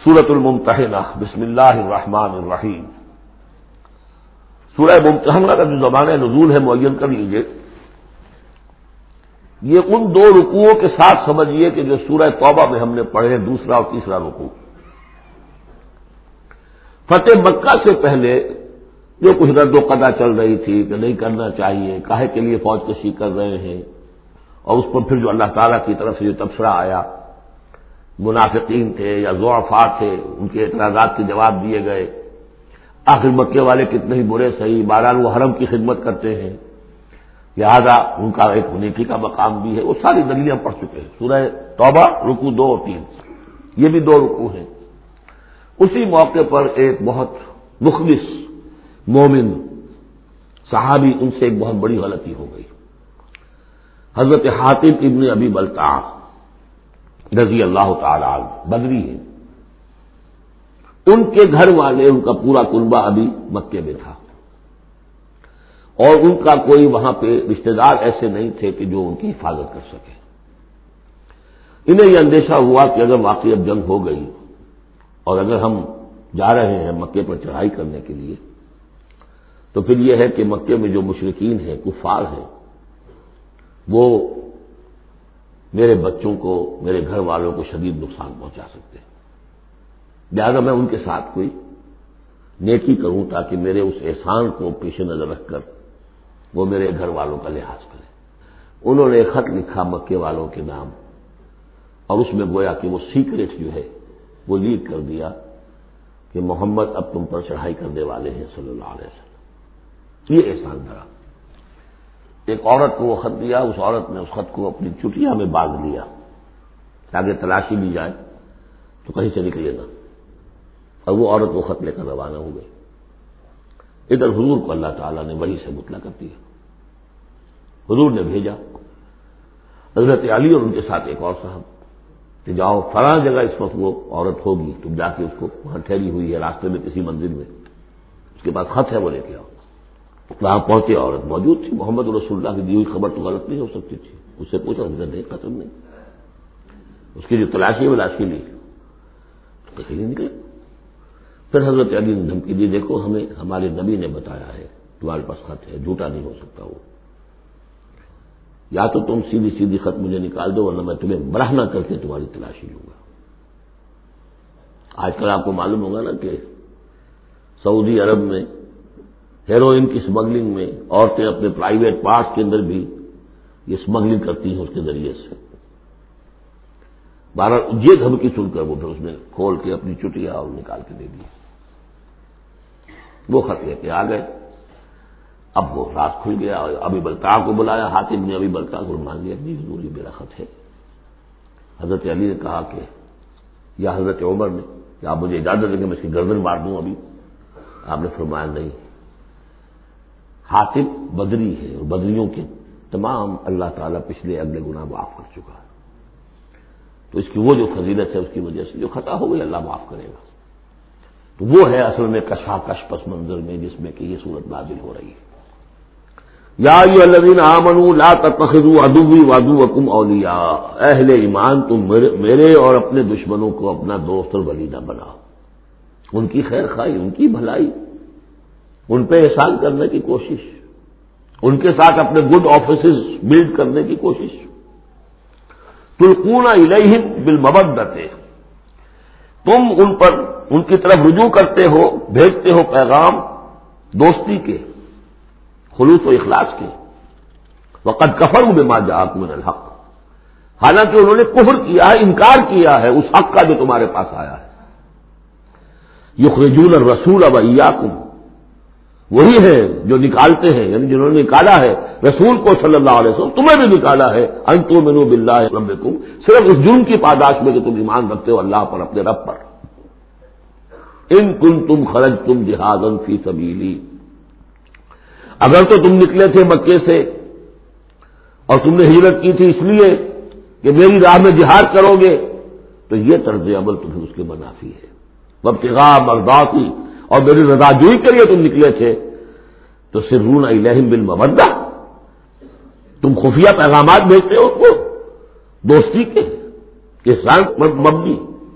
سورۃ الممتحنہ بسم اللہ الرحمن الرحیم۔ سورہ ممتحنہ کا جو زمانہ نزول ہے معین کر لیجیے، یہ ان دو رکوعوں کے ساتھ سمجھیے کہ جو سورہ توبہ میں ہم نے پڑھے، دوسرا اور تیسرا رکوع۔ فتح مکہ سے پہلے جو کچھ رد و قدا چل رہی تھی کہ نہیں کرنا چاہیے، کاہے کے لیے فوج کشی کر رہے ہیں، اور اس پر پھر جو اللہ تعالیٰ کی طرف سے جو تبصرہ آیا، منافقین تھے یا ضعفاء تھے، ان کے اعتراضات کے جواب دیے گئے۔ آخر مکے والے کتنے ہی برے صحیح، بہرحال وہ حرم کی خدمت کرتے ہیں، لہذا ان کا ایک نیکی کا مقام بھی ہے، وہ ساری دلیلیں ہم پڑھ چکے ہیں۔ سورہ توبہ رکوع 2 اور 3، یہ بھی 2 رکوع ہیں۔ اسی موقع پر ایک بہت مخلص مومن صحابی، ان سے ایک بہت بڑی غلطی ہو گئی۔ حضرت حاتب ابن ابی بلتع رضی اللہ تعالی عنہ، بدری ہیں، ان کے گھر والے، ان کا پورا کنبہ ابھی مکے میں تھا، اور ان کا کوئی وہاں پہ رشتہ دار ایسے نہیں تھے کہ جو ان کی حفاظت کر سکے۔ انہیں یہ اندیشہ ہوا کہ اگر واقعی اب جنگ ہو گئی اور اگر ہم جا رہے ہیں مکے پر چڑھائی کرنے کے لیے، تو پھر یہ ہے کہ مکے میں جو مشرکین ہیں، کفار ہیں، وہ میرے بچوں کو، میرے گھر والوں کو شدید نقصان پہنچا سکتے ہیں، لہذا میں ان کے ساتھ کوئی نیکی کروں تاکہ میرے اس احسان کو پیش نظر رکھ کر وہ میرے گھر والوں کا لحاظ کریں۔ انہوں نے ایک خط لکھا مکے والوں کے نام، اور اس میں گویا کہ وہ سیکریٹ جو ہے وہ لیک کر دیا کہ محمد اب تم پر چڑھائی کرنے والے ہیں صلی اللہ علیہ وسلم۔ یہ احسان دھرا۔ ایک عورت کو وہ خط دیا، اس عورت نے اس خط کو اپنی چٹیا میں باندھ لیا تاکہ تلاشی لی جائے تو کہیں سے نکلے نہ، اور وہ عورت وہ خط لے کر روانہ ہو گئی۔ ادھر حضور کو اللہ تعالیٰ نے وحی سے مطلع کر دیا۔ حضور نے بھیجا حضرت علی اور ان کے ساتھ ایک اور صاحب کہ جاؤ فلاں جگہ اس وقت وہ عورت ہوگی، تم جا کے اس کو وہاں ٹھہری ہوئی ہے راستے میں کسی منزل میں، اس کے پاس خط ہے، وہ لے کے آؤ۔ وہاں پہنچے، عورت موجود تھی، محمد رسول اللہ کی دی ہوئی خبر تو غلط نہیں ہو سکتی تھی۔ اس سے پوچھا، اس نے دیکھا تم نے؟ اس کی جو تلاشی لی تو کہیں نہیں نکلے۔ پھر حضرت علی نے دھمکی دی، دیکھو ہمیں ہمارے نبی نے بتایا ہے تمہارے پاس خط ہے، جھوٹا نہیں ہو سکتا وہ، یا تو تم سیدھی سیدھی خط مجھے نکال دو ورنہ میں تمہیں برہنہ کر کے تمہاری تلاشی لوں گا۔ آج کل آپ کو معلوم ہوگا نا کہ سعودی عرب میں ہیروئن کی اسمگلنگ میں عورتیں اپنے پرائیویٹ پارٹس کے اندر بھی یہ اسمگلنگ کرتی ہیں اس کے ذریعے سے۔ بہرحال یہ دھمکی سن کر وہ پھر اس نے کھول کے اپنی چٹیا اور نکال کے دے دی۔ وہ خط لے کے آ گئے۔ اب وہ راز کھل گیا، ابی بلتع کو بلایا، حاتب نے ابی بلتع کو مان لیا کہ حضور یہ میرا خط ہے۔ حضرت علی نے کہا کہ، یا حضرت عمر نے کہ آپ مجھے اجازت دیں کہ میں اس کی گردن مار دوں ابھی؟ آپ نے فرمایا نہیں، حاتب بدری ہے اور بدریوں کے تمام اللہ تعالیٰ پچھلے اگلے گناہ معاف کر چکا ہے، تو اس کی وہ جو فضیلت ہے اس کی وجہ سے جو خطا ہو گئی اللہ معاف کرے گا۔ تو وہ ہے اصل میں کشاکش پس منظر میں جس میں کہ یہ صورت نازل ہو رہی ہے۔ یا ایھا الذین آمنوا لا تتخذوا عدوی وعدوکم اولیاء، اہل ایمان تم میرے اور اپنے دشمنوں کو اپنا دوست اور ولی نہ بناؤ۔ ان کی خیر خواہی، ان کی بھلائی، ان پہ احسان کرنے کی کوشش، ان کے ساتھ اپنے گڈ آفیسز بلڈ کرنے کی کوشش۔ تلقون الیہم بالمودۃ، تم ان پر ان کی طرف رجوع کرتے ہو، بھیجتے ہو پیغام دوستی کے، خلوص و اخلاص کے۔ وقد کفروا بما جاءکم من الحق، حالانکہ انہوں نے کفر کیا ہے، انکار کیا ہے اس حق کا جو تمہارے پاس آیا ہے۔ یخرجون الرسول وایاکم، وہی ہے جو نکالتے ہیں، یعنی جنہوں نے نکالا ہے رسول کو صلی اللہ علیہ وسلم، تمہیں بھی نکالا ہے، ان تؤمنوا باللہ ربکم، صرف اس جرم کی پاداش میں کہ تم ایمان رکھتے ہو اللہ پر، اپنے رب پر۔ ان کنتم خرجتم جہادا فی سبیلی، اگر تو تم نکلے تھے مکے سے اور تم نے ہجرت کی تھی اس لیے کہ میری راہ میں جہاد کرو گے، تو یہ طرز عمل تمہیں اس کے منافی ہے۔ وابتغاء مرضاتی، اور میری رضا جوئی کے لیے تم نکلے تھے، تو سرون الیہم بالمودۃ، تم خفیہ پیغامات بھیجتے ہو ان کو دوستی کے، احسان مبنی۔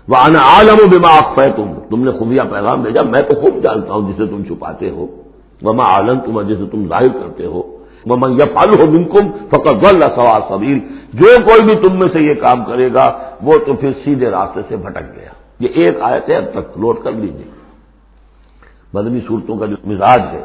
وَأَنَا أَعْلَمُ بِمَا أَخْفَيْتُمْ، تم نے خفیہ پیغام بھیجا، میں تو خوب جانتا ہوں جسے تم چھپاتے ہو، وَمَا أَعْلَنتُمْ، اور جسے تم ظاہر کرتے ہو، وَمَن يَفْعَلْهُ مِنكُمْ فَقَدْ ضَلَّ سَوَاءَ السَّبِيلِ، جو کوئی بھی تم میں سے یہ کام کرے گا وہ تو پھر سیدھے راستے سے بھٹک گیا۔ یہ ایک آیت ہے، اب تک نوٹ کر لیجیے مدنی صورتوں کا جو مزاج ہے۔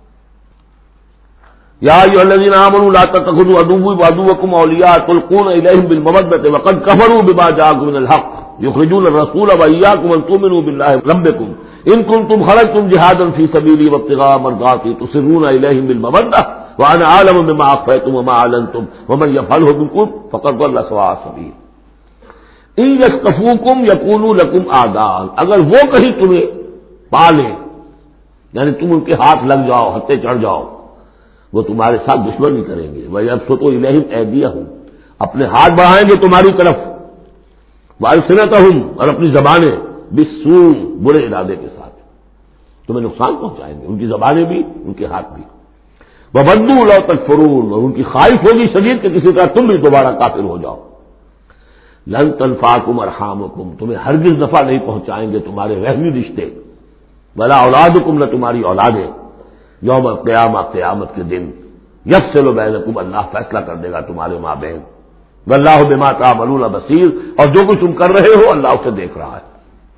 یا ایھا الذین آمنوا لا تتخذوا عدوی وعدوکم اولیاء تلقون الیہم بالمودۃ وقد کفروا بما جاءکم من الحق یخرجون الرسول وایاکم ان تؤمنوا باللہ ربکم ان کنتم خرجتم جہادا فی سبیلی وابتغاء مرضاتی تسرون الیہم بالمودۃ وانا اعلم بما اخفیتم وما اعلنتم ومن یفعلہ منکم فقد ضل سواء السبیل۔ ان یثقفوکم یکونوا لکم اعداء، اگر وہ کہیں تمہیں پا لیں، یعنی تم ان کے ہاتھ لگ جاؤ، ہتھے چڑھ جاؤ، وہ تمہارے ساتھ دشمنی کریں گے۔ وَيَبْسُطُوا إِلَيْهِمْ أَيْدِيَهُمْ، اپنے ہاتھ بڑھائیں گے تمہاری طرف، وَأَلْسِنَتَهُمْ، اور اپنی زبانیں، بِالسُّوءِ، برے ارادے کے ساتھ تمہیں نقصان پہنچائیں گے، ان کی زبانیں بھی ان کے ہاتھ بھی۔ وَوَدُّوا لَوْ تَكْفُرُونَ، اور ان کی خواہش ہوگی شدید کہ کسی طرح تم بھی دوبارہ کافر ہو جاؤ۔ لَن تَنفَعَكُمْ أَرْحَامُكُمْ، تمہیں ہرگز نفع نہیں پہنچائیں گے تمہارے رحمی رشتے، وَلَا أَوْلَادُكُمْ، نہ تمہاری اولادیں، یوم القیامہ، قیامت کے دن، یفصل بینکم، اللہ فیصلہ کر دے گا تمہارے مابین، واللہ بما تعملون بصیر، اور جو کچھ تم کر رہے ہو اللہ اسے دیکھ رہا ہے۔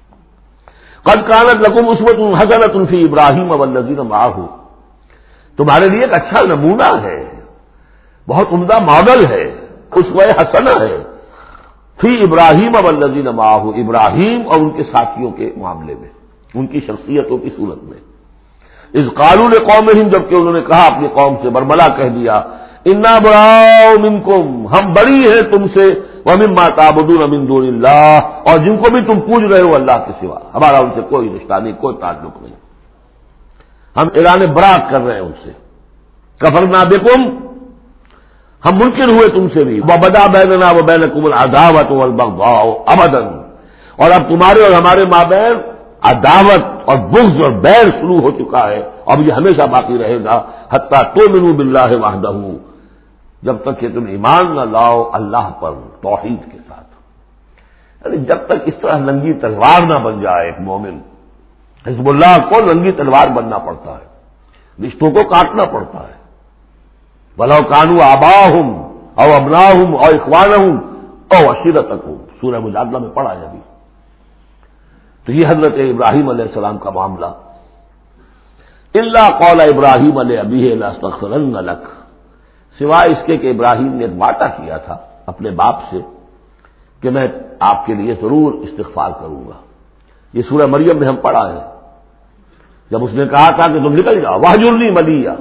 قد کانت لکم اسوۃ حسنۃ فی ابراہیم والذین معہ، تمہارے لیے ایک اچھا نمونہ ہے، بہت عمدہ ماڈل ہے، اسوہ حسنہ ہے، فی ابراہیم والذین معہ، ابراہیم اور ان کے ساتھیوں کے معاملے میں، ان کی شخصیتوں کی صورت میں۔ اذ قالوا لقومہم، جبکہ انہوں نے کہا اپنی قوم سے، برملا کہہ دیا، انا براء منکم، ہم بری ہیں تم سے، ومما تعبدون من دون اللہ، اور جن کو بھی تم پوج رہے ہو اللہ کے سوا، ہمارا ان سے کوئی رشتہ نہیں، کوئی تعلق نہیں، ہم اعلان براءت کر رہے ہیں ان سے۔ کفرنا بکم، ہم منکر ہوئے تم سے بھی، وبدا بیننا وبینکم العداوۃ والبغضاء ابدا، اور اب تمہارے اور ہمارے مابین عداوت اور بغض اور بیر شروع ہو چکا ہے، اب یہ ہمیشہ باقی رہے گا، حتیٰ تؤمنوا باللہ وحدہ، جب تک کہ تم ایمان نہ لاؤ اللہ پر توحید کے ساتھ، یعنی جب تک اس طرح ننگی تلوار نہ بن جائے ایک مومن۔ حزب اللہ کو ننگی تلوار بننا پڑتا ہے، رشتوں کو کاٹنا پڑتا ہے، وَلَوْ كَانُوا آبَاءَهُمْ أَوْ أَبْنَاءَهُمْ أَوْ إِخْوَانَهُمْ أَوْ عَشِيرَتَهُمْ، سورہ مجادلہ میں پڑھا ہے ابھی۔ تو یہ حضرت ابراہیم علیہ السلام کا معاملہ، الا قول ابراہیم لأبیہ لأستغفرن لک، سوائے اس کے کہ ابراہیم نے ایک وعدہ کیا تھا اپنے باپ سے کہ میں آپ کے لیے ضرور استغفار کروں گا۔ یہ سورہ مریم میں ہم پڑھا ہے، جب اس نے کہا تھا کہ تم نکل جاؤ، واہجرنی ملیہ،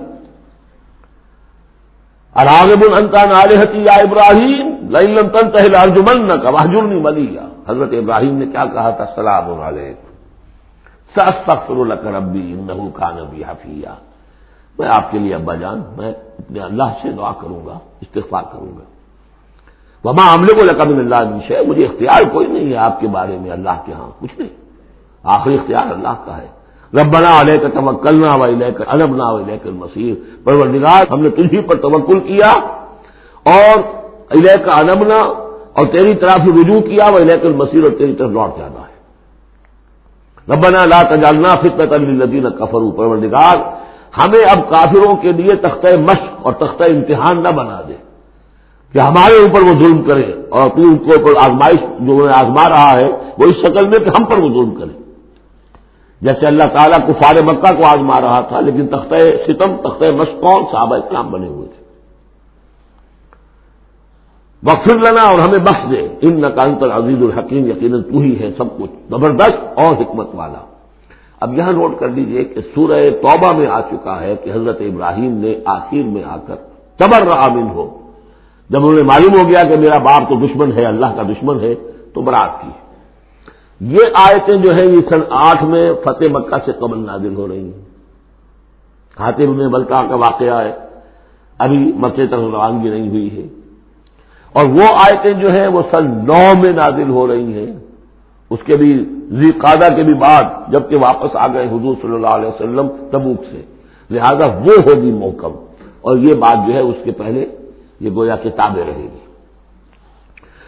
اراغب انت عن آلہتی یا ابراہیم لئن لم تنتہ لارجمنک واہجرنی ملیہ۔ حضرت ابراہیم نے کیا کہا تھا؟ سلام علیک ساستغفر لک ربی انہ کان بی حفیہ، میں آپ کے لیے ابا جان، میں اپنے اللہ سے دعا کروں گا، استغفار کروں گا۔ وما املک لک من اللہ من شیء، مجھے اختیار کوئی نہیں ہے آپ کے بارے میں اللہ کے ہاں، کچھ نہیں، آخری اختیار اللہ کا ہے۔ ربنا علیک توکلنا والیک انبنا والیک المصیر، پروردگار ہم نے تجھی پر توکل کیا اور الیک انبنا، اور تیری طرف رجوع کیا، والیک المصیر، اور تیری طرف لوٹ جانا ہے۔ ربنا لا تجعلنا فتنۃ للذین کفروا، پروردگار ہمیں اب کافروں کے لیے تختہ مشق اور تختہ امتحان نہ بنا دے کہ ہمارے اوپر وہ ظلم کرے، اور تو ان کو اوپر آزمائش جو انہیں آزما رہا ہے وہ اس شکل میں کہ ہم پر وہ ظلم کرے، جیسے اللہ تعالیٰ کفار مکہ کو آزما رہا تھا، لیکن تختہ ستم، تختہ مشق کون؟ صحابہ اسلام بنے ہوئے تھے۔ واغفر لنا، اور ہمیں بخش دے، انک انت العزیز الحکیم، یقیناً تو ہی ہے سب کچھ زبردست اور حکمت والا۔ اب یہاں نوٹ کر لیجئے کہ سورہ توبہ میں آ چکا ہے کہ حضرت ابراہیم نے آخر میں آ کر تبرأ منہ، جب انہیں معلوم ہو گیا کہ میرا باپ تو دشمن ہے، اللہ کا دشمن ہے، تو برات کی۔ یہ آیتیں جو ہیں یہ سن 8 میں فتح مکہ سے قبل نازل ہو رہی ہیں۔ حاتب بن بلتع کا واقعہ ہے، ابھی مکے تک روانگی نہیں ہوئی ہے، اور وہ آیتیں جو ہیں وہ سن 9 میں نازل ہو رہی ہیں، اس کے بھی ذی قعدہ کے بھی بعد، جبکہ واپس آ گئے حضور صلی اللہ علیہ وسلم تبوک سے، لہذا وہ ہوگی محکم، اور یہ بات جو ہے اس کے پہلے یہ گویا کتابیں رہے گی۔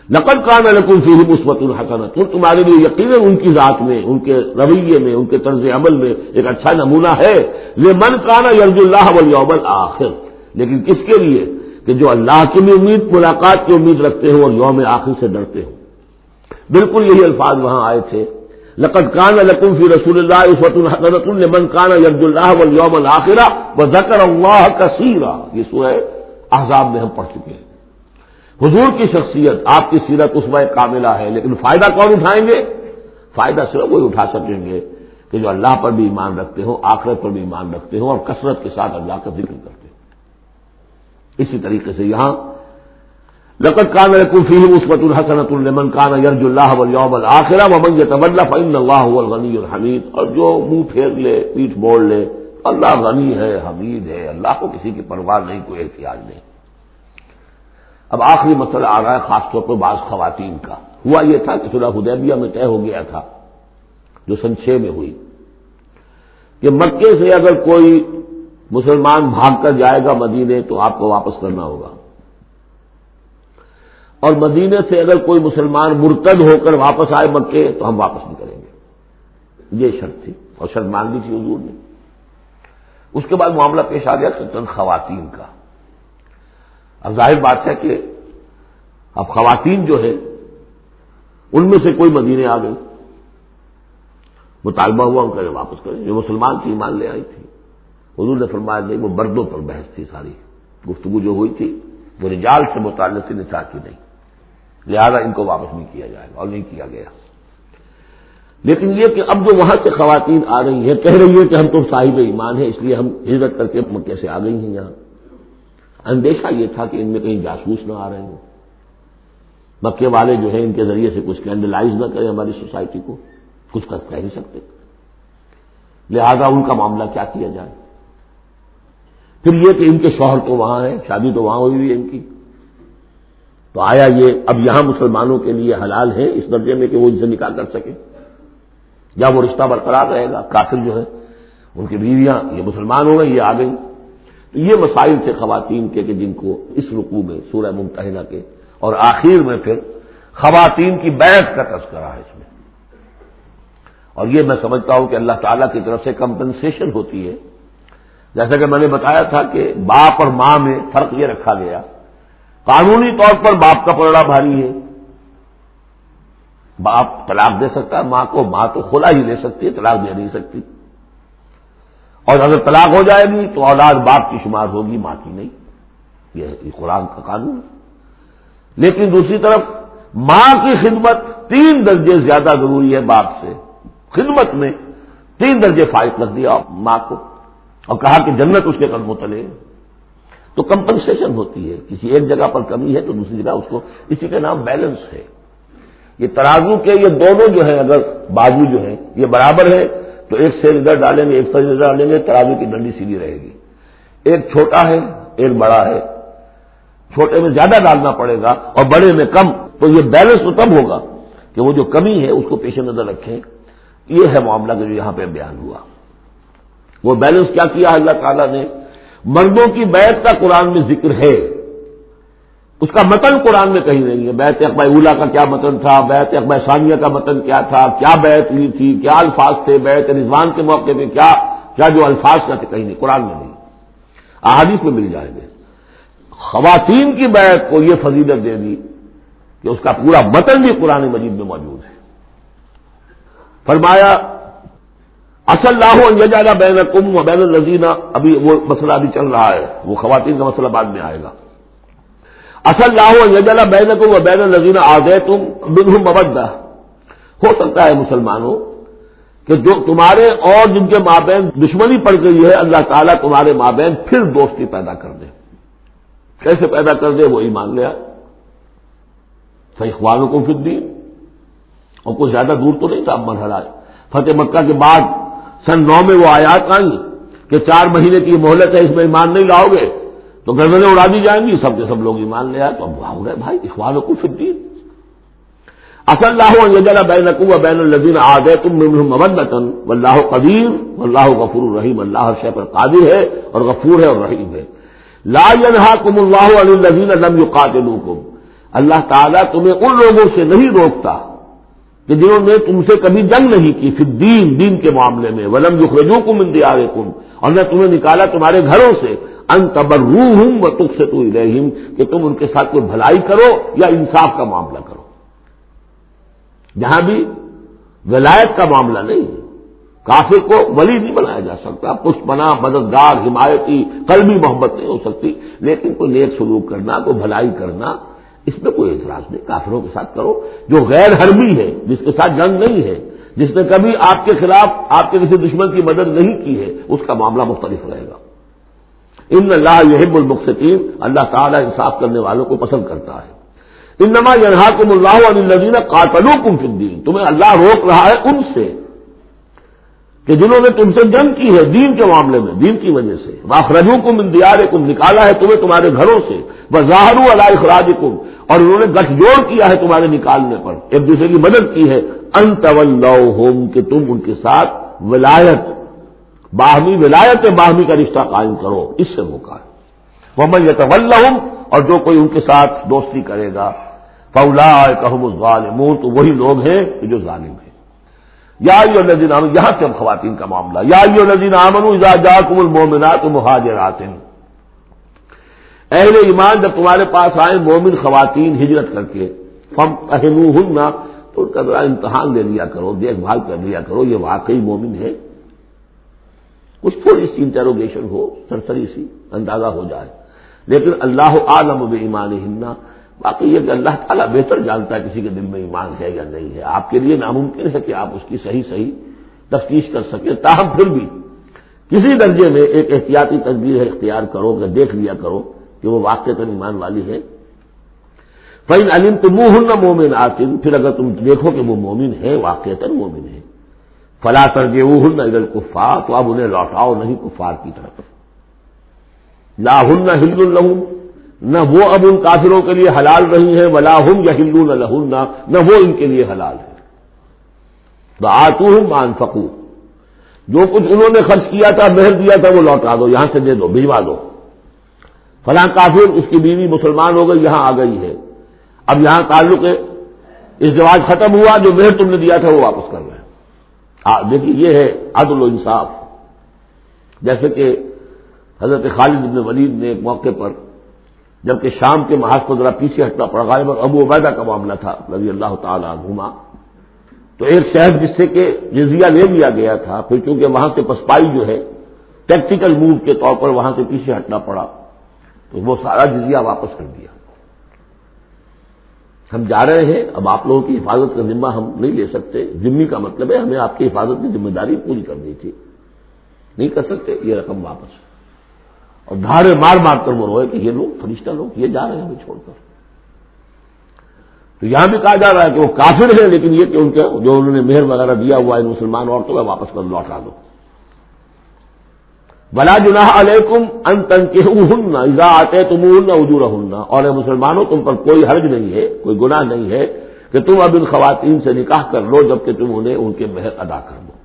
لقد کان لکم فیہم اسوۃ حسنۃ، تمہارے لیے یقیناً ان کی ذات میں، ان کے رویے میں، ان کے طرز عمل میں ایک اچھا نمونہ ہے، لمن کان یرجو اللہ والیوم الآخر، لیکن کس کے لیے؟ کہ جو اللہ کی بھی ملاقات کی امید رکھتے ہوں اور یوم آخر سے ڈرتے ہوں۔ بالکل یہی الفاظ وہاں آئے تھے، لقد کان لکم فی رسول اللہ اسوۃ حسنۃ لمن کان یرجو اللہ والیوم الآخر وذکر اللہ کثیرا، یہ سورہ احزاب میں ہم پڑھ چکے ہیں۔ حضور کی شخصیت، آپ کی سیرت اسوہ کاملہ ہے، لیکن فائدہ کون اٹھائیں گے؟ فائدہ صرف وہی اٹھا سکیں گے کہ جو اللہ پر بھی ایمان رکھتے ہوں، آخرت پر بھی ایمان رکھتے ہوں اور کثرت کے ساتھ اللہ کا ذکر کرتے ہوں۔ اسی طریقے سے یہاں لقد کان لکم فیہم اسوۃ حسنۃ لمن کان یرجو اللہ والیوم الآخر ومن یتولی فإن اللہ هو الغنی الحمید، اور جو منہ پھیر لے، پیٹھ موڑ لے، اللہ غنی ہے، حمید ہے، اللہ کو کسی کی پرواہ نہیں، کوئی احتیاج نہیں۔ اب آخری مسئلہ آ رہا ہے خاص طور پر بعض خواتین کا۔ ہوا یہ تھا کہ صلح حدیبیہ میں طے ہو گیا تھا، جو سن 6 میں ہوئی، کہ مکے سے اگر کوئی مسلمان بھاگ کر جائے گا مدینے تو آپ کو واپس کرنا ہوگا، اور مدینے سے اگر کوئی مسلمان مرتد ہو کر واپس آئے مکے تو ہم واپس نہیں کریں گے، یہ شرط تھی، اور شرط مان لی تھی حضور نے۔ اس کے بعد معاملہ پیش آ گیا چند خواتین کا۔ اب ظاہر بات ہے کہ اب خواتین جو ہے ان میں سے کوئی مدینے آ گئی، مطالبہ ہوا ان کا واپس کریں، جو مسلمان تھی ایمان لے آئی تھی۔ حضور نے فرمایا نہیں، وہ مردوں پر بحث تھی، ساری گفتگو جو ہوئی تھی وہ رجال سے متعلق تھی، نساء کی نہیں، لہذا ان کو واپس نہیں کیا جائے گا، اور نہیں کیا گیا۔ لیکن یہ کہ اب جو وہاں سے خواتین آ رہی ہیں، کہہ رہی ہیں کہ ہم تو صاحب ایمان ہیں، اس لیے ہم ہجرت کر کے مکے سے آ گئی ہیں یہاں۔ اندیشہ یہ تھا کہ ان میں کہیں جاسوس نہ آ رہے ہوں، مکے والے جو ہیں ان کے ذریعے سے کچھ اسکینڈلائز نہ کریں ہماری سوسائٹی کو، کچھ کہہ نہیں سکتے، لہذا ان کا معاملہ کیا کیا جائے۔ پھر یہ کہ ان کے شوہر تو وہاں ہیں، شادی تو وہاں ہوئی ہوئی ہے ان کی، تو آیا یہ اب یہاں مسلمانوں کے لیے حلال ہے اس درجے میں کہ وہ ان سے نکاح کر سکے، یا وہ رشتہ برقرار رہے گا؟ کافر جو ہے ان کی بیویاں یہ مسلمان ہو گئی، یہ آ گئی۔ تو یہ مسائل تھے خواتین کے کہ جن کو اس رکوع میں سورہ ممتحنہ کے اور آخر میں پھر خواتین کی بیعت کا تذکرہ ہے اس میں۔ اور یہ میں سمجھتا ہوں کہ اللہ تعالیٰ کی طرف سے کمپنسیشن ہوتی ہے، جیسا کہ میں نے بتایا تھا کہ باپ اور ماں میں فرق یہ رکھا گیا، قانونی طور پر باپ کا پلڑا بھاری ہے، باپ طلاق دے سکتا ہے ماں کو، ماں تو خلا ہی لے سکتی ہے، طلاق دے نہیں سکتی، اور اگر طلاق ہو جائے گی تو اولاد باپ کی شمار ہوگی، ماں کی نہیں، یہ قرآن کا قانون ہے۔ لیکن دوسری طرف ماں کی خدمت 3 درجے زیادہ ضروری ہے باپ سے، خدمت میں 3 درجے فائق رکھ دیا ماں کو، اور کہا کہ جنت اس کے قدموں تلے۔ تو کمپنسیشن ہوتی ہے، کسی ایک جگہ پر کمی ہے تو دوسری جگہ اس کو، اسی کا نام بیلنس ہے۔ یہ ترازو کے یہ دونوں جو ہیں، اگر بازو جو ہیں یہ برابر ہے تو ایک سیر ادھر ڈالیں گے، ایک سیر ادھر ڈالیں گے، ترازو کی ڈنڈی سیدھی رہے گی۔ ایک چھوٹا ہے ایک بڑا ہے، چھوٹے میں زیادہ ڈالنا پڑے گا اور بڑے میں کم، تو یہ بیلنس تو تب ہوگا کہ وہ جو کمی ہے اس کو پیش نظر رکھیں۔ یہ ہے معاملہ کہ جو یہاں پہ بیان ہوا۔ وہ بیلنس کیا کیا اللہ تعالیٰ نے؟ مردوں کی بیعت کا قرآن میں ذکر ہے، اس کا متن قرآن میں کہیں نہیں ہے۔ بیعت عقبہ اولیٰ کا کیا متن تھا، بیعت عقبہ ثانیہ کا متن کیا تھا، کیا بیعت ہوئی تھی، کیا الفاظ تھے، بیعت رضوان کے موقع پہ کیا جو الفاظ کا تھے، کہیں نہیں، قرآن میں نہیں، احادیث میں مل جائیں گے۔ خواتین کی بیعت کو یہ فضیلت دے دی کہ اس کا پورا متن بھی قرآن مجید میں موجود ہے۔ فرمایا عسى الله ان يجعل بينكم وبين الذين، ابھی وہ مسئلہ ابھی چل رہا ہے، وہ خواتین کا مسئلہ بعد میں آئے گا۔ عسى الله ان يجعل بينكم وبين الذين عاديتم منهم مودة، ہو سکتا ہے مسلمانوں کہ جو تمہارے اور جن کے مابین دشمنی پڑ گئی ہے اللہ تعالیٰ تمہارے مابین پھر دوستی پیدا کر دے۔ کیسے پیدا کر دے؟ وہ ایمان لے آئے، فإخوانكم في الدين، اور کوئی زیادہ دور تو نہیں تھا اب مرحلہ۔ فتح مکہ کے بعد سن 9 میں وہ آیات آئیں کہ 4 مہینے کی مہلت ہے، اس میں ایمان نہیں لاؤ گے تو گردنیں اڑا دی جائیں گی، سب کے سب لوگ ایمان لے آئے، تو اب ہو گئے بھائی اخوانکم فی الدین۔ عسى الله ان يجعل بينكم وبين الذين عاديتم منهم مودة والله قدير والله غفور رحيم، اللہ ہر شے پر قادر ہے اور غفور ہے اور رحیم ہے۔ لا ينهاكم الله عن الذين لم يقاتلوكم، اللہ تعالیٰ تمہیں ان لوگوں سے نہیں روکتا کہ جنہوں نے تم سے کبھی جنگ نہیں کی فی الدین، دین کے معاملے میں، ولم یخرجوکم من دیارکم، اور نہ تمہیں نکالا تمہارے گھروں سے، ان تبروہم وتقسطوا الیہم، کہ تم ان کے ساتھ کوئی بھلائی کرو یا انصاف کا معاملہ کرو۔ جہاں بھی ولایت کا معاملہ نہیں ہے، کافر کو ولی نہیں بنایا جا سکتا، پشت پناہ، مددگار، حمایتی، قلبی محبت نہیں ہو سکتی، لیکن کوئی نیک سلوک کرنا، کوئی بھلائی کرنا، اس میں کوئی اعتراض نہیں، کافروں کے ساتھ کرو۔ جو غیر حربی ہے، جس کے ساتھ جنگ نہیں ہے، جس نے کبھی آپ کے خلاف آپ کے کسی دشمن کی مدد نہیں کی ہے، اس کا معاملہ مختلف رہے گا۔ ان اللہ یحب المقسطین، اللہ تعالیٰ انصاف کرنے والوں کو پسند کرتا ہے۔ انما ینہاکم اللہ عن الذین قاتلوکم فی الدین، تمہیں اللہ روک رہا ہے ان سے کہ جنہوں نے تم سے جنگ کی ہے دین کے معاملے میں، دین کی وجہ سے، واخرجوکم من دیارکم، نکالا ہے تمہیں تمہارے گھروں سے، وظاہروا علی اخراجکم، اور انہوں نے گٹھ جوڑ کیا ہے تمہارے نکالنے پر، ایک دوسرے کی مدد کی ہے، ان تولوہم، کہ تم ان کے ساتھ ولایت، باہمی ولایت باہمی کا رشتہ قائم کرو، اس سے روکا ہے۔ ومن یتولہم، اور جو کوئی ان کے ساتھ دوستی کرے گا، فاولئک ھم الظالمون، تو وہی لوگ ہیں کہ جو ظالم ہیں۔ یا ایھا الذین آمنوا، یہاں سے اب خواتین کا معاملہ، یا ایھا الذین آمنوا اذا جاءکم المؤمنات مہاجرات، اہل ایمان جب تمہارے پاس آئیں مومن خواتین ہجرت کر کے، فامتحنوہن، تو ان کا ذرا امتحان لے لیا کرو، دیکھ بھال کر لیا کرو، یہ واقعی مومن ہے، کچھ تھوڑی سی انٹروگیشن ہو، سرسری سی اندازہ ہو جائے، لیکن اللہ اعلم بایمانہن، باقی یہ کہ اللہ تعالیٰ بہتر جانتا ہے کسی کے دل میں ایمان ہے یا نہیں ہے، آپ کے لیے ناممکن ہے کہ آپ اس کی صحیح تفتیش کر سکیں، تاہم پھر بھی کسی درجے میں ایک احتیاطی تدبیر اختیار کرو کہ دیکھ لیا کرو کہ وہ واقعتاً ایمان والی ہے۔ فَإِنْ عَلِمْتُمُوهُنَّ مُؤْمِنَاتٍ، پھر اگر تم دیکھو کہ وہ مومن ہے، واقعتاً مومن ہے، فَلَا تَرْجِعُوهُنَّ إِلَى الْكُفَّارِ، تو اب انہیں لوٹاؤ نہیں کفار کی طرف، لَا هُنَّ حِلٌّ لَهُمْ، نہ وہ اب ان کافروں کے لیے حلال رہی ہیں، وَلَا هُمْ يَحِلُّونَ لَهُنَّ، نہ وہ ان کے لیے حلال ہے۔ وَآتُوهُمْ مَا أَنفَقُوا، جو کچھ انہوں نے خرچ کیا تھا، مہر دیا تھا، وہ لوٹا دو، یہاں سے دے دو، بھجوا دو۔ فلاں کافر، اس کی بیوی مسلمان ہو گئی، یہاں آ گئی ہے، اب یہاں تعلق ازدواج ختم ہوا، جو مہر تم نے دیا تھا وہ واپس کر رہے ہیں۔ دیکھیے یہ ہے عدل و انصاف۔ جیسے کہ حضرت خالد بن ولید نے ایک موقع پر، جبکہ شام کے محاذ کو ذرا پیچھے ہٹنا پڑا، غالباً ابو عبیدہ کا معاملہ تھا رضی اللہ تعالی عنہما، تو ایک شہر جس سے کہ جزیہ لے لیا گیا تھا، پھر چونکہ وہاں سے پسپائی جو ہے ٹیکٹیکل موو کے طور پر وہاں سے پیچھے ہٹنا پڑا، تو وہ سارا جزیہ واپس کر دیا۔ ہم جا رہے ہیں، اب آپ لوگوں کی حفاظت کا ذمہ ہم نہیں لے سکتے، ذمہ کا مطلب ہے ہمیں آپ کی حفاظت کی ذمہ داری پوری کرنی تھی، نہیں کر سکتے، یہ رقم واپس، اور دھاڑے مار مار کر وہ روئے کہ یہ لوگ فرشتہ لوگ یہ جا رہے ہیں ہمیں چھوڑ کر۔ تو یہاں بھی کہا جا رہا ہے کہ وہ کافر ہیں، لیکن یہ کہ ان کے جو انہوں نے مہر وغیرہ دیا ہوا ہے مسلمان عورتوں کا، واپس کر لوٹا دو۔ وَلَا جُنَاحَ عَلَيْكُمْ أَن تَنكِحُوهُنَّ إِذَا آتَيْتُمُوهُنَّ أُجُورَهُنَّ، اور اے مسلمانوں تم پر کوئی حرج نہیں ہے، کوئی گناہ نہیں ہے کہ تم اب ان خواتین سے نکاح کر لو جبکہ تم انہیں ان کے مہر ادا کر دو۔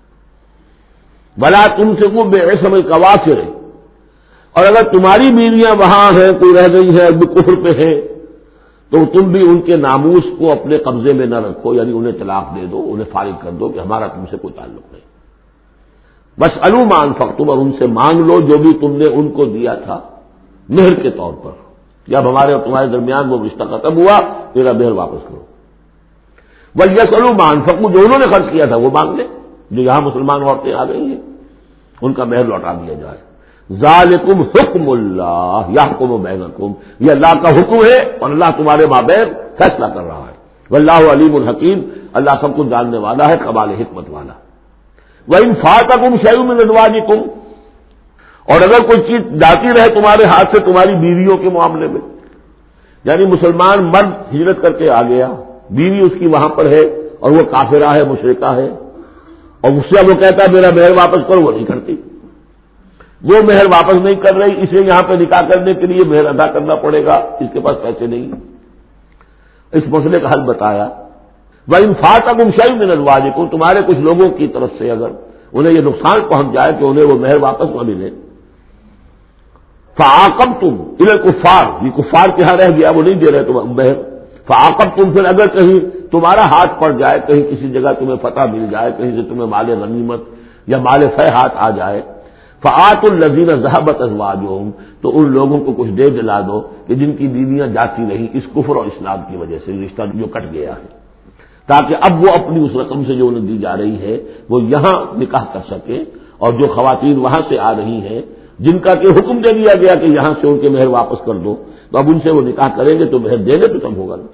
وَلَا تُمْسِكُوا بِعِصَمِ الْكَوَافِرِ، اور اگر تمہاری بیویاں وہاں ہیں، کوئی رہ گئی ہے، اب کفر پہ ہے، تو تم بھی ان کے ناموس کو اپنے قبضے میں نہ رکھو، یعنی انہیں طلاق دے دو، انہیں فارغ کر دو کہ ہمارا تم سے کوئی تعلق نہیں۔ بس ما انفقتم، اور ان سے مانگ لو جو بھی تم نے ان کو دیا تھا مہر کے طور پر، جب ہمارے اور تمہارے درمیان وہ رشتہ ختم ہوا، میرا مہر واپس کرو۔ وَلْيَسْأَلُوا مَا أَنفَقُوا، جو انہوں نے خرچ کیا تھا وہ مانگ لیں، جو یہاں مسلمان عورتیں آ گئی ہیں ان کا مہر لوٹا دیا جائے۔ ذالکم حکم اللہ یحکم بینکم، یہ اللہ کا حکم ہے اور اللہ تمہارے مابین فیصلہ کر رہا ہے۔ واللہ علیم الحکیم، اللہ سب کچھ جاننے والا ہے، کمال حکمت والا۔ وَإِنْ فَاتَكُمْ شَيْءٌ مِّنْ أَزْوَاجِكُمْ، اور اگر کوئی چیز جاتی رہے تمہارے ہاتھ سے تمہاری بیویوں کے معاملے میں، یعنی مسلمان مرد ہجرت کر کے آ گیا، بیوی اس کی وہاں پر ہے اور وہ کافرہ ہے، مشرکہ ہے، اور اس سے وہ کہتا ہے میرا مہر واپس کرو، وہ نہیں کرتی، وہ مہر واپس نہیں کر رہی، اسے یہاں پہ نکاح کرنے کے لیے مہر ادا کرنا پڑے گا، اس کے پاس پیسے نہیں، اس مسئلے کا حل بتایا۔ وَإِنْ فَاتَكُمْ شَيْءٌ مِّنْ أَزْوَاجِكُمْ، تمہارے کچھ لوگوں کی طرف سے اگر انہیں یہ نقصان پہنچ جائے کہ انہیں وہ مہر واپس نہ ملے، فعاقبتم الی الکفار، یہ کفار کے ہاں رہ گیا، وہ نہیں دے رہے تم بہر. فعاقبتم، پھر اگر کہیں تمہارا ہاتھ پڑ جائے، کہیں کسی جگہ تمہیں فتح مل جائے، کہیں سے تمہیں مال غنیمت یا مال فہ ہاتھ آ جائے، فآتوا الذین ذهبت ازواجهم، تو ان لوگوں کو کچھ دے دلا دو کہ جن کی بیویاں جاتی نہیں اس کفر اور اسلام کی وجہ سے، رشتہ جو کٹ گیا ہے، تاکہ اب وہ اپنی اس رقم سے جو انہیں دی جا رہی ہے وہ یہاں نکاح کر سکیں. اور جو خواتین وہاں سے آ رہی ہیں جن کا کہ حکم دے دیا گیا کہ یہاں سے ان کے مہر واپس کر دو، تو اب ان سے وہ نکاح کریں گے تو مہر دینے تو کم ہوگا.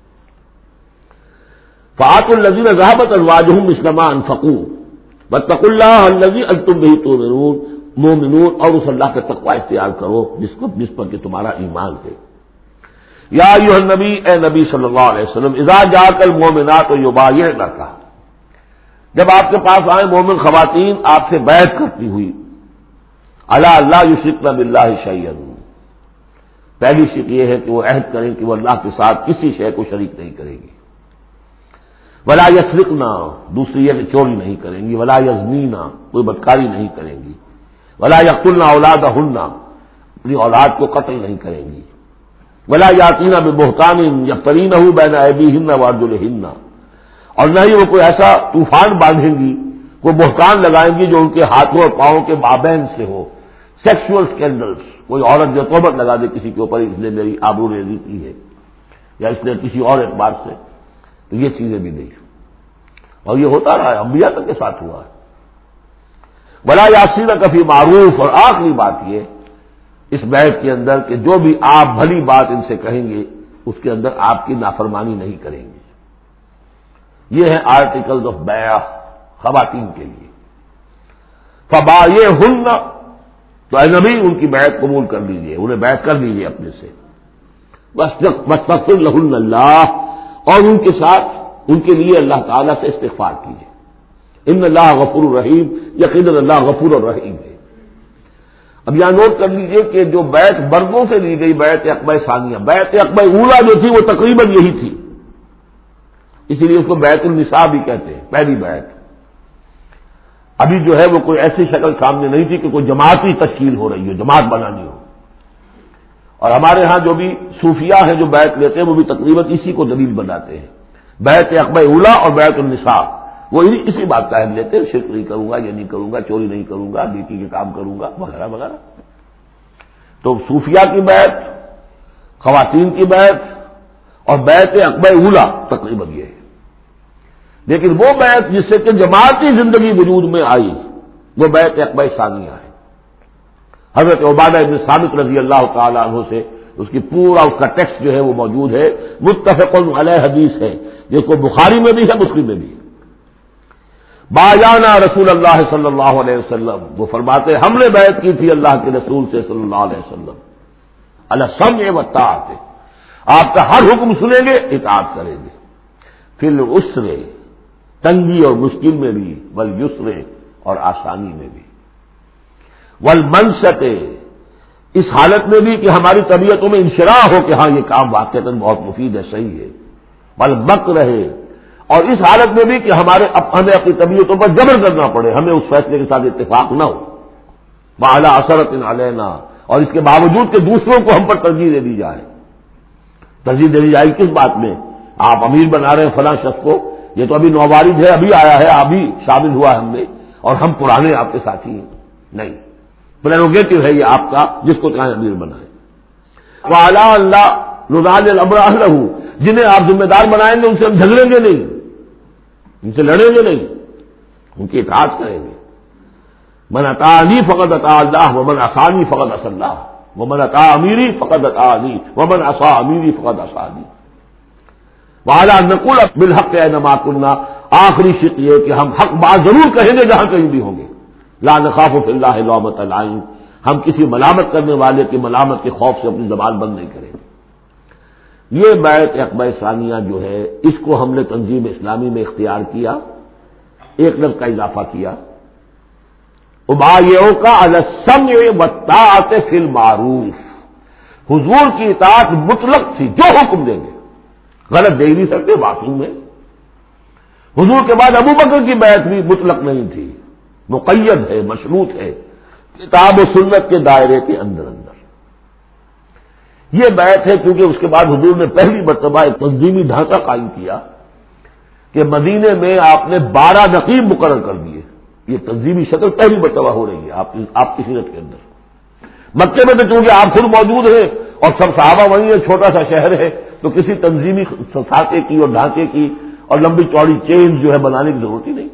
فآتوا الذین ذهبت ازواجهم مثل ما انفقوا واتقوا اللہ الذی انتم بہ تؤمنون، مومنون، اور اس اللہ کا تقوی اختیار کرو جس پر کہ تمہارا ایمان ہے. یا ایھا النبی، اے نبی صلی اللہ علیہ وسلم، اذا جاءک المؤمنات یبایعنک، جب آپ کے پاس آئیں مومن خواتین آپ سے بیعت کرتی ہوئی، الا لا یشرکن باللہ شیئا، پہلی شرط یہ ہے کہ وہ عہد کریں کہ وہ اللہ کے ساتھ کسی شے کو شریک نہیں کریں گی. ولا یسرقنا، دوسری یہ کہ چوری نہیں کریں گی. ولا یزنینا، کوئی بدکاری نہیں کریں گی. ولا یقتلن اولادہن، اپنی اولاد کو قتل نہیں کریں گی. ولا یاتین ببہتان یفترینہ بین ایدیہن وارجلہن، اور نہ ہی وہ کوئی ایسا طوفان باندھیں گی، کوئی بہتان لگائیں گی جو ان کے ہاتھوں اور پاؤں کے مابین سے ہو. سیکسول سکینڈلز، کوئی عورت جو تہمت لگا دے کسی کے اوپر اس نے میری آبرو ریزی کی ہے یا اس نے کسی اور اعتبار سے، تو یہ چیزیں بھی نہیں. اور یہ ہوتا رہا ہے، انبیاء تک کے ساتھ ہوا ہے. ولا یعصینک فی معروف، اور آخری بات یہ اس بیعت کے اندر کہ جو بھی آپ بھلی بات ان سے کہیں گے اس کے اندر آپ کی نافرمانی نہیں کریں گے. یہ ہے آرٹیکلز آف بیع خواتین کے لیے. فبایعہن، تو اے نبی ان کی بیعت قبول کر لیجیے، انہیں بیعت کر لیجیے اپنے سے. واستغفر لہن اللہ، اور ان کے ساتھ ان کے لیے اللہ تعالیٰ سے استغفار کیجیے. ان اللہ غفور الرحیم، یقیناً اللہ غفور الرحیم ہے. اب یہاں نوٹ کر لیجیے کہ جو بیعت مردوں سے لی گئی بیعت عقبہ ثانیہ، بیعت عقبہ اولیٰ جو تھی وہ تقریباً یہی تھی، اسی لیے اس کو بیعت النساء بھی کہتے ہیں، پہلی بیعت. ابھی جو ہے وہ کوئی ایسی شکل سامنے نہیں تھی کہ کوئی جماعتی تشکیل ہو رہی ہو، جماعت بنانی ہو. اور ہمارے ہاں جو بھی صوفیاء ہیں جو بیعت لیتے ہیں وہ بھی تقریباً اسی کو دلیل بناتے ہیں. بیعت عقبہ اولیٰ اور بیعت النساء وہ اسی بات کا اہم لیتے ہیں، شرک نہیں کروں گا، یہ نہیں کروں گا، چوری نہیں کروں گا، نیکی کے کام کروں گا، وغیرہ وغیرہ. تو صوفیاء کی بیعت، خواتین کی بیعت اور بیعت عقبہ اولیٰ تقریباً یہ ہے. لیکن وہ بیعت جس سے کہ جماعتی زندگی وجود میں آئی وہ بیعت عقبہ ثانیہ ہے. حضرت عبادہ بن صامت رضی اللہ تعالیٰ عنہ سے اس کی پورا اس کا ٹیکسٹ جو ہے وہ موجود ہے، متفق علیہ حدیث ہے، جس کو بخاری میں بھی ہے مسلم میں بھی ہے. بایعنا رسول اللہ صلی اللہ علیہ وسلم، وہ فرماتے ہم نے بیعت کی تھی اللہ کے رسول سے صلی اللہ علیہ وسلم، علی السمع والطاعۃ، آپ کا ہر حکم سنیں گے، اطاعت کریں گے. فی العسر، تنگی اور مشکل میں بھی، والیسر، اور آسانی میں بھی، والمنشط، اس حالت میں بھی کہ ہماری طبیعتوں میں انشراح ہو کہ ہاں یہ کام واقعتاً بہت مفید ہے، صحیح ہے. والمکر، اور اس حالت میں بھی کہ ہمیں اپنی طبیعتوں پر جبر کرنا پڑے، ہمیں اس فیصلے کے ساتھ اتفاق نہ ہو. وعلی اثرۃ علینا، اور اس کے باوجود کہ دوسروں کو ہم پر ترجیح دے دی جائے. ترجیح دے دی جائے کس بات میں؟ آپ امیر بنا رہے ہیں فلاں شخص کو، یہ تو ابھی نوبارد ہے، ابھی آیا ہے، ابھی شامل ہوا ہے ہم نے، اور ہم پرانے آپ کے ساتھی ہیں. نہیں، پریروگیٹو ہے یہ آپ کا، جس کو چاہیں امیر بنائیں. وعلی اللہ نضاج الامر اہلہ، جنہیں آپ ذمہ دار بنائیں گے ان سے ہم جھگڑیں گے نہیں، ان سے لڑیں گے نہیں، ان کی اطاعت کریں گے. من اطاعنی فقد اطاع اللہ ومن عصانی فقد عصی اللہ ومن اطاع امیری فقد اطاعنی ومن عصی امیری فقد عصانی. وعلی نقول بالحق اینما کنا، آخری شرط یہ کہ ہم حق بات ضرور کہیں گے جہاں کہیں بھی ہوں گے. لا نخاف فی اللہ لومۃ لائم، ہم کسی ملامت کرنے والے کی ملامت کے خوف سے اپنی زبان بند نہیں کریں گے. یہ بیعت عقبہ ثانیہ جو ہے اس کو ہم نے تنظیم اسلامی میں اختیار کیا، ایک لفظ کا اضافہ کیا، ابایعوک علی السمع والطاعۃ فی المعروف. حضور کی اطاعت مطلق تھی، جو حکم دیں گے، غلط دے نہیں سکتے معصوم میں. حضور کے بعد ابو بکر کی بیعت بھی مطلق نہیں تھی، مقید ہے، مشروط ہے، کتاب و سنت کے دائرے کے اندر. یہ بیعت ہے کیونکہ اس کے بعد حضور نے پہلی مرتبہ ایک تنظیمی ڈھانچہ قائم کیا کہ مدینے میں آپ نے 12 نقیب مقرر کر دیے. یہ تنظیمی شکل پہلی مرتبہ ہو رہی ہے آپ کی سیرت کے اندر. مکے میں تو چونکہ آپ خود موجود ہیں اور سب صحابہ وہیں ہیں، چھوٹا سا شہر ہے، تو کسی تنظیمی ساقے کی اور ڈھانچے کی اور لمبی چوڑی چین جو ہے بنانے کی ضرورت ہی نہیں.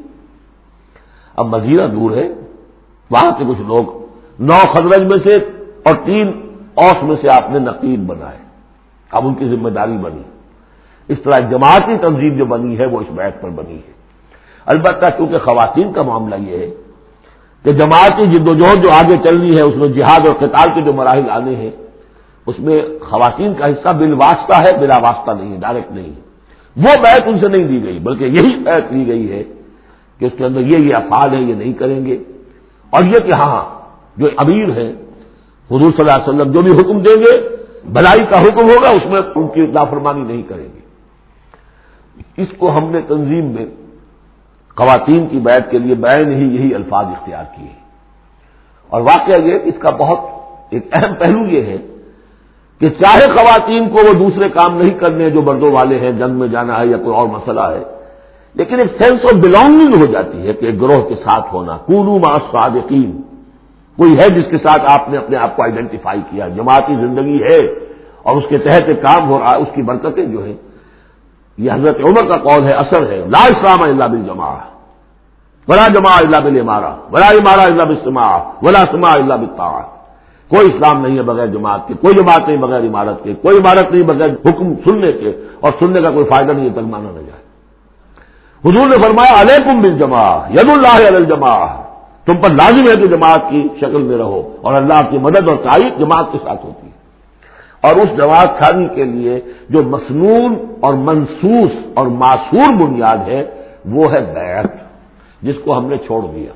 اب مدینہ دور ہے، وہاں سے کچھ لوگ 9 خزرج میں سے اور 3 اوس میں سے آپ نے نقیب بنائے. اب ان کی ذمہ داری بنی. اس طرح جماعتی تنظیم جو بنی ہے وہ اس بیعت پر بنی ہے. البتہ چونکہ خواتین کا معاملہ یہ ہے کہ جماعتی جدوجہد جو آگے چلنی ہے اس میں جہاد اور قتال کے جو مراحل آنے ہیں اس میں خواتین کا حصہ بالواسطہ ہے، بلا واسطہ نہیں ہے، ڈائریکٹ نہیں ہے. وہ بیعت ان سے نہیں دی گئی بلکہ یہی بیعت لی گئی ہے کہ اس کے اندر یہ افعال ہیں، یہ نہیں کریں گے. اور یہ کہ ہاں جو امیر ہیں حضور صلی اللہ علیہ وسلم جو بھی حکم دیں گے بھلائی کا حکم ہوگا اس میں ان کی نافرمانی نہیں کریں گے. اس کو ہم نے تنظیم میں خواتین کی بیعت کے لیے بین ہی یہی الفاظ اختیار کیے. اور واقعہ یہ کہ اس کا بہت ایک اہم پہلو یہ ہے کہ چاہے خواتین کو وہ دوسرے کام نہیں کرنے جو مردوں والے ہیں، جنگ میں جانا ہے یا کوئی اور مسئلہ ہے، لیکن ایک سینس آف بلانگنگ ہو جاتی ہے کہ ایک گروہ کے ساتھ ہونا. کونوا مع الصادقین، کوئی ہے جس کے ساتھ آپ نے اپنے آپ کو آئیڈینٹیفائی کیا، جماعتی زندگی ہے اور اس کے تحت ایک کام ہو رہا ہے، اس کی برکتیں جو ہیں. یہ حضرت عمر کا قول ہے، اثر ہے، لا اسلام الا بالجماعہ ولا جماعہ الا بالامارہ ولا امارہ الا بالاجتماع ولا اجتماع الا بالطاعہ. کوئی اسلام نہیں ہے بغیر جماعت کے، کوئی جماعت نہیں بغیر عمارت کے، کوئی عمارت نہیں بغیر حکم سننے کے، اور سننے کا کوئی فائدہ نہیں ہے تک مانا نہ جائے. حضور نے فرمایا علیکم بالجماعہ ید اللہ علی الجماعہ، تم پر لازم ہے کہ جماعت کی شکل میں رہو، اور اللہ کی مدد اور تائید جماعت کے ساتھ ہوتی ہے. اور اس جماعت خانی کے لیے جو مسنون اور منصوص اور معصور بنیاد ہے وہ ہے بیعت، جس کو ہم نے چھوڑ دیا.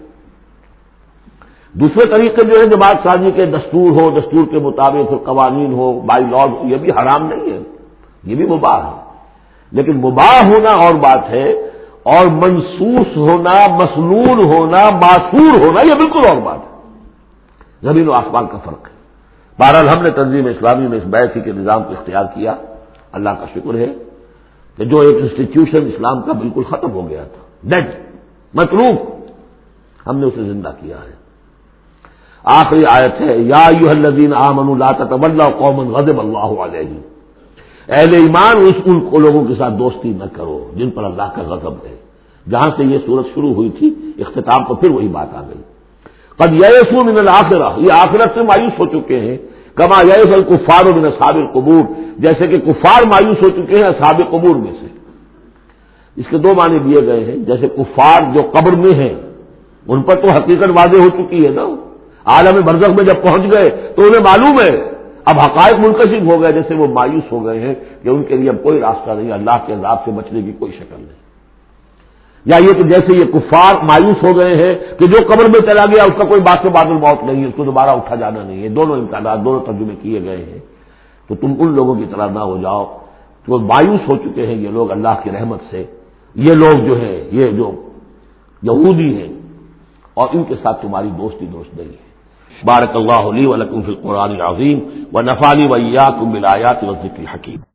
دوسرے طریقے جو ہے جماعت سازی کے، دستور ہو، دستور کے مطابق ہو، قوانین ہو، بائی لاز ہو، یہ بھی حرام نہیں ہے، یہ بھی مباح ہے. لیکن مباح ہونا اور بات ہے اور منصوص ہونا، مسنون ہونا، معصور ہونا یہ بالکل اور بات ہے. زمین و آسمان کا فرق ہے. بہرحال ہم نے تنظیم اسلامی میں اس بیعت کے نظام کو اختیار کیا. اللہ کا شکر ہے کہ جو ایک انسٹیٹیوشن اسلام کا بالکل ختم ہو گیا تھا، ڈیڈ، مطلوب، ہم نے اسے زندہ کیا ہے. آخری آیت ہے یا ایھا الذین آمنوا لا تتولوا قوما غضب اللہ علیہم، اہل ایمان ان کو لوگوں کے ساتھ دوستی نہ کرو جن پر اللہ کا غضب ہے. جہاں سے یہ صورت شروع ہوئی تھی اختتام پر پھر وہی بات آ گئی. قد یئسوا من الآخرہ، یہ آخرت سے مایوس ہو چکے ہیں. کما یئس الکفار من اصحاب القبور، جیسے کہ کفار مایوس ہو چکے ہیں اصحاب قبور میں سے. اس کے 2 معنی دیے گئے ہیں. جیسے کفار جو قبر میں ہیں ان پر تو حقیقت واضح ہو چکی ہے نا، عالم برزخ میں جب پہنچ گئے تو انہیں معلوم ہے، اب حقائق منکشف ہو گئے، جیسے وہ مایوس ہو گئے ہیں کہ ان کے لیے اب کوئی راستہ نہیں، اللہ کے عذاب سے بچنے کی کوئی شکل نہیں. یا یہ کہ جیسے یہ کفار مایوس ہو گئے ہیں کہ جو قبر میں چلا گیا اس کا کوئی بات سے بعد الموت نہیں ہے، اس کو دوبارہ اٹھا جانا نہیں ہے. دونوں امکانات، دونوں ترجمے کیے گئے ہیں. تو تم ان لوگوں کی طرح نہ ہو جاؤ تو مایوس ہو چکے ہیں یہ لوگ اللہ کی رحمت سے. یہ لوگ جو ہیں یہ جو یہودی ہیں اور ان کے ساتھ تمہاری دوستی درست نہیں ہے. بارک اللہ لی و لکم فی القرآن العظیم و نفعنی و ایاکم بالآیات والذکر الحکیم.